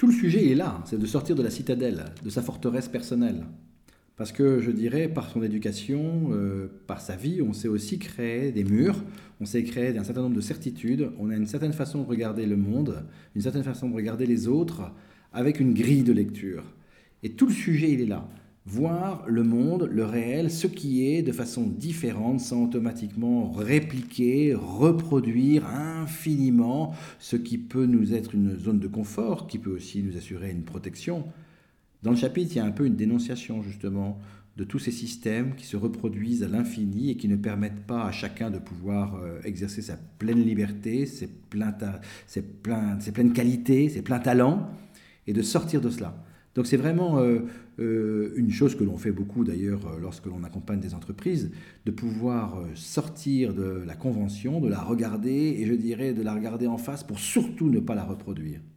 tout le sujet il est là, c'est de sortir de la citadelle, de sa forteresse personnelle. Parce que je dirais, par son éducation, par sa vie, on s'est aussi créé des murs, on s'est créé un certain nombre de certitudes, on a une certaine façon de regarder le monde, une certaine façon de regarder les autres, avec une grille de lecture. Et tout le sujet, il est là. Voir le monde, le réel, ce qui est de façon différente, sans automatiquement répliquer, reproduire infiniment ce qui peut nous être une zone de confort, qui peut aussi nous assurer une protection. Dans le chapitre, il y a un peu une dénonciation justement de tous ces systèmes qui se reproduisent à l'infini et qui ne permettent pas à chacun de pouvoir exercer sa pleine liberté, ses pleines qualités, ses pleins talents, et de sortir de cela. Donc c'est vraiment une chose que l'on fait beaucoup d'ailleurs lorsque l'on accompagne des entreprises, de pouvoir sortir de la convention, de la regarder, et je dirais de la regarder en face pour surtout ne pas la reproduire.